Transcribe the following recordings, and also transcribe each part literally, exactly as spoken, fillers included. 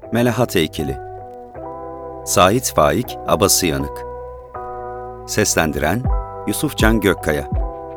Melahat Heykeli. Sait Faik Abası Yanık. Seslendiren Yusufcan Gökkaya.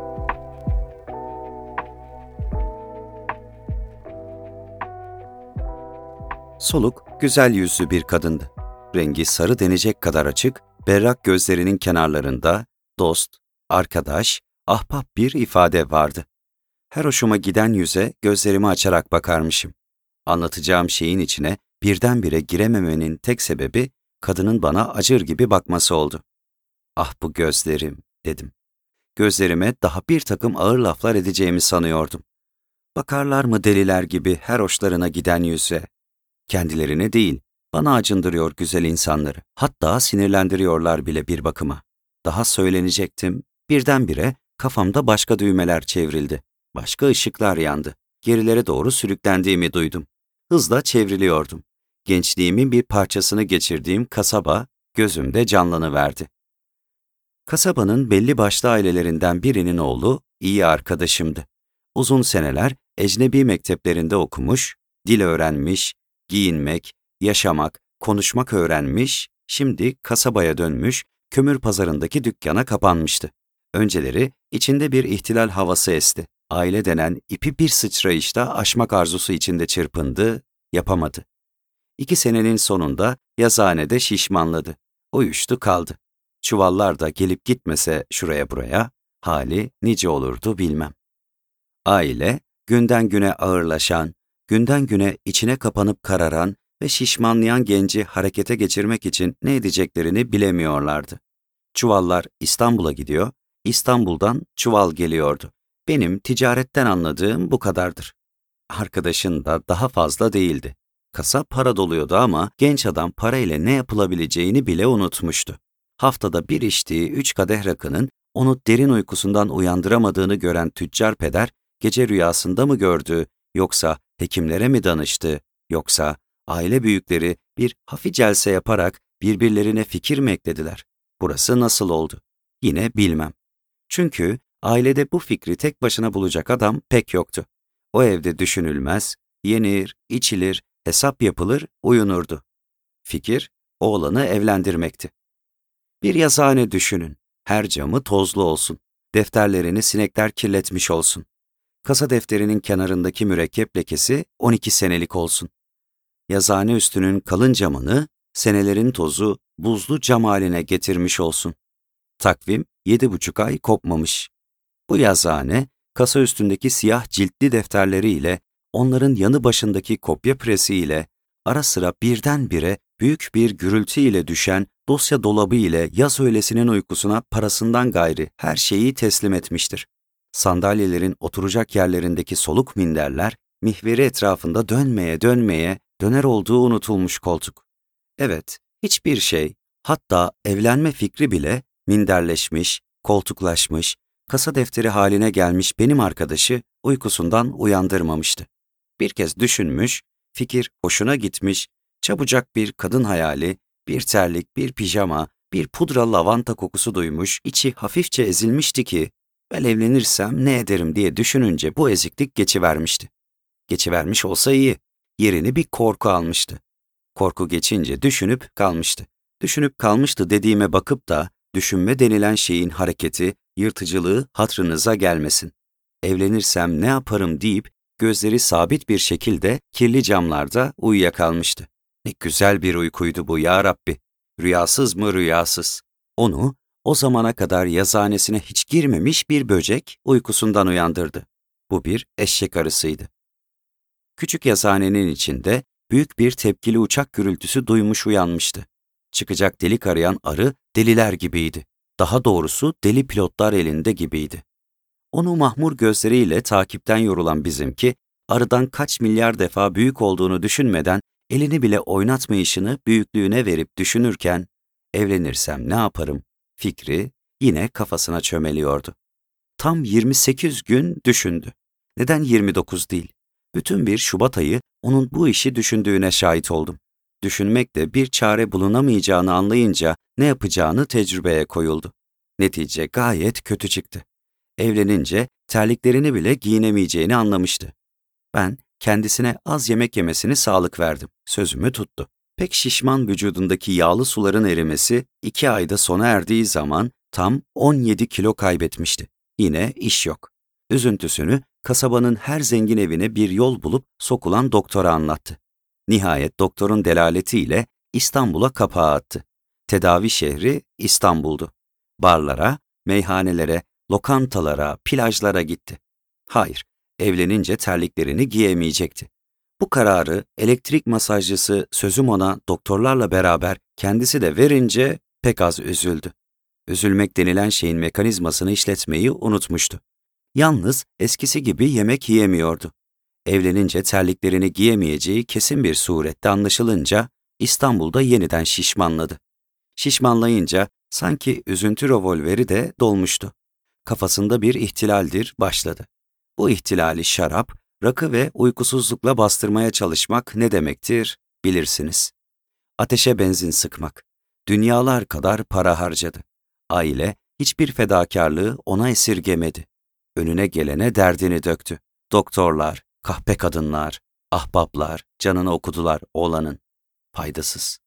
Soluk, güzel yüzlü bir kadındı. Rengi sarı denecek kadar açık, berrak gözlerinin kenarlarında dost, arkadaş, ahbap bir ifade vardı. Her hoşuma giden yüze gözlerimi açarak bakarmışım. Anlatacağım şeyin içine birdenbire girememenin tek sebebi kadının bana acır gibi bakması oldu. "Ah bu gözlerim," dedim. Gözlerime daha bir takım ağır laflar edeceğimi sanıyordum. Bakarlar mı deliler gibi her hoşlarına giden yüze? Kendilerine değil, bana acındırıyor güzel insanları. Hatta sinirlendiriyorlar bile bir bakıma. Daha söylenecektim, birdenbire kafamda başka düğmeler çevrildi. Başka ışıklar yandı. Gerilere doğru sürüklendiğimi duydum. Hızla çevriliyordum. Gençliğimin bir parçasını geçirdiğim kasaba gözümde canlanıverdi. Kasabanın belli başlı ailelerinden birinin oğlu iyi arkadaşımdı. Uzun seneler ecnebi mekteplerinde okumuş, dil öğrenmiş, giyinmek, yaşamak, konuşmak öğrenmiş, şimdi kasabaya dönmüş, kömür pazarındaki dükkana kapanmıştı. Önceleri içinde bir ihtilal havası esti. Aile denen ipi bir sıçrayışta aşmak arzusu içinde çırpındı, yapamadı. İki senenin sonunda yazıhanede şişmanladı. Uyuştu kaldı. Çuvallar da gelip gitmese şuraya buraya, hali nice olurdu bilmem. Aile, günden güne ağırlaşan, günden güne içine kapanıp kararan ve şişmanlayan genci harekete geçirmek için ne edeceklerini bilemiyorlardı. Çuvallar İstanbul'a gidiyor, İstanbul'dan çuval geliyordu. Benim ticaretten anladığım bu kadardır. Arkadaşın da daha fazla değildi. Kasa para doluyordu ama genç adam parayla ne yapılabileceğini bile unutmuştu. Haftada bir içtiği üç kadeh rakının onu derin uykusundan uyandıramadığını gören tüccar peder, gece rüyasında mı gördü, yoksa hekimlere mi danıştı, yoksa aile büyükleri bir hafif celse yaparak birbirlerine fikir mi eklediler? Burası nasıl oldu? Yine bilmem. Çünkü ailede bu fikri tek başına bulacak adam pek yoktu. O evde düşünülmez, yenir, içilir, hesap yapılır, uyunurdu. Fikir, oğlanı evlendirmekti. Bir yazıhane düşünün, her camı tozlu olsun, defterlerini sinekler kirletmiş olsun. Kasa defterinin kenarındaki mürekkep lekesi on iki senelik olsun. Yazıhane üstünün kalın camını, senelerin tozu buzlu cam haline getirmiş olsun. Takvim yedi buçuk ay kopmamış. Bu yazıhane, kasa üstündeki siyah ciltli defterleriyle, onların yanı başındaki kopya presiyle, ara sıra birdenbire büyük bir gürültü ile düşen dosya dolabı ile yaz öğlesinin uykusuna parasından gayri her şeyi teslim etmiştir. Sandalyelerin oturacak yerlerindeki soluk minderler, mihveri etrafında dönmeye dönmeye döner olduğu unutulmuş koltuk. Evet, hiçbir şey, hatta evlenme fikri bile minderleşmiş, koltuklaşmış, kasa defteri haline gelmiş benim arkadaşı uykusundan uyandırmamıştı. Bir kez düşünmüş, fikir hoşuna gitmiş, çabucak bir kadın hayali, bir terlik, bir pijama, bir pudra lavanta kokusu duymuş, içi hafifçe ezilmişti ki, ben evlenirsem ne ederim diye düşününce bu eziklik geçivermişti. Geçivermiş olsa iyi, yerini bir korku almıştı. Korku geçince düşünüp kalmıştı. Düşünüp kalmıştı dediğime bakıp da, düşünme denilen şeyin hareketi, yırtıcılığı hatırınıza gelmesin. Evlenirsem ne yaparım deyip, gözleri sabit bir şekilde kirli camlarda uyuyakalmıştı. Ne güzel bir uykuydu bu ya Rabbi. Rüyasız mı rüyasız. Onu, o zamana kadar yazıhanesine hiç girmemiş bir böcek uykusundan uyandırdı. Bu bir eşek arısıydı. Küçük yazıhanenin içinde büyük bir tepkili uçak gürültüsü duymuş uyanmıştı. Çıkacak delik arayan arı deliler gibiydi. Daha doğrusu deli pilotlar elinde gibiydi. Onu mahmur gözleriyle takipten yorulan bizimki, arıdan kaç milyar defa büyük olduğunu düşünmeden elini bile oynatmayışını büyüklüğüne verip düşünürken, evlenirsem ne yaparım fikri yine kafasına çömeliyordu. Tam yirmi sekiz gün düşündü. Neden yirmi dokuz değil? Bütün bir Şubat ayı onun bu işi düşündüğüne şahit oldum. Düşünmekle bir çare bulunamayacağını anlayınca ne yapacağını tecrübeye koyuldu. Netice gayet kötü çıktı. Evlenince terliklerini bile giyinemeyeceğini anlamıştı. Ben kendisine az yemek yemesini sağlık verdim. Sözümü tuttu. Pek şişman vücudundaki yağlı suların erimesi iki ayda sona erdiği zaman tam on yedi kilo kaybetmişti. Yine iş yok. Üzüntüsünü kasabanın her zengin evine bir yol bulup sokulan doktora anlattı. Nihayet doktorun delaletiyle İstanbul'a kapağı attı. Tedavi şehri İstanbul'du. Barlara, meyhanelere, lokantalara, plajlara gitti. Hayır, evlenince terliklerini giyemeyecekti. Bu kararı elektrik masajcısı sözüm ona doktorlarla beraber kendisi de verince pek az üzüldü. Üzülmek denilen şeyin mekanizmasını işletmeyi unutmuştu. Yalnız eskisi gibi yemek yiyemiyordu. Evlenince terliklerini giyemeyeceği kesin bir surette anlaşılınca İstanbul'da yeniden şişmanladı. Şişmanlayınca sanki üzüntü revolveri de dolmuştu. Kafasında bir ihtilaldir başladı. Bu ihtilali şarap, rakı ve uykusuzlukla bastırmaya çalışmak ne demektir bilirsiniz. Ateşe benzin sıkmak. Dünyalar kadar para harcadı. Aile hiçbir fedakarlığı ona esirgemedi. Önüne gelene derdini döktü. Doktorlar, kahpe kadınlar, ahbaplar canını okudular oğlanın. Faydasız.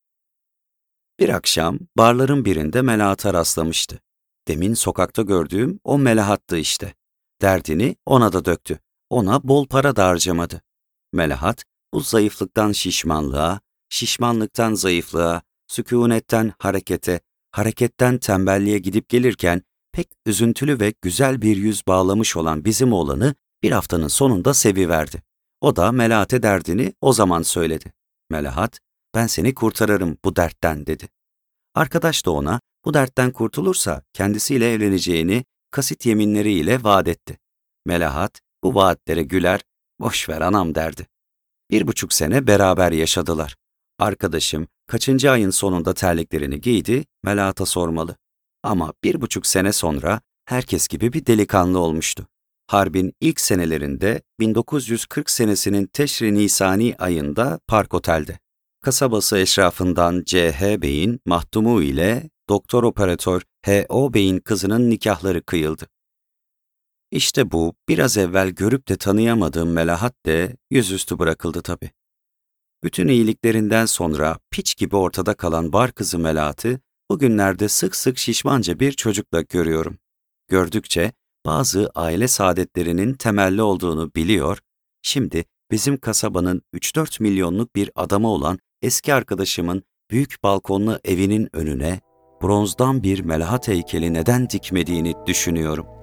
Bir akşam barların birinde Melahat'a rastlamıştı. Demin sokakta gördüğüm o Melahat'tı işte. Derdini ona da döktü. Ona bol para da harcamadı. Melahat bu zayıflıktan şişmanlığa, şişmanlıktan zayıflığa, sükunetten harekete, hareketten tembelliğe gidip gelirken pek üzüntülü ve güzel bir yüz bağlamış olan bizim oğlanı bir haftanın sonunda seviverdi. O da Melahat'e derdini o zaman söyledi. Melahat, ben seni kurtarırım bu dertten dedi. Arkadaş da ona bu dertten kurtulursa kendisiyle evleneceğini kasit yeminleriyle vaat etti. Melahat bu vaatlere güler, boş ver anam derdi. Bir buçuk sene beraber yaşadılar. Arkadaşım kaçıncı ayın sonunda terliklerini giydi, Melahat'a sormalı. Ama bir buçuk sene sonra herkes gibi bir delikanlı olmuştu. Harbin ilk senelerinde bin dokuz yüz kırk senesinin Teşri Nisani ayında Park Otel'de. Kasabası eşrafından C H Bey'in mahtumu ile doktor operatör H O Bey'in kızının nikahları kıyıldı. İşte bu biraz evvel görüp de tanıyamadığım Melahat de yüzüstü bırakıldı tabii. Bütün iyiliklerinden sonra piç gibi ortada kalan bar kızı Melahat'ı bugünlerde sık sık şişmanca bir çocukla görüyorum. Gördükçe bazı aile saadetlerinin temelli olduğunu biliyor, şimdi bizim kasabanın üç dört milyonluk bir adamı olan eski arkadaşımın büyük balkonlu evinin önüne bronzdan bir Melahat heykeli neden dikmediğini düşünüyorum.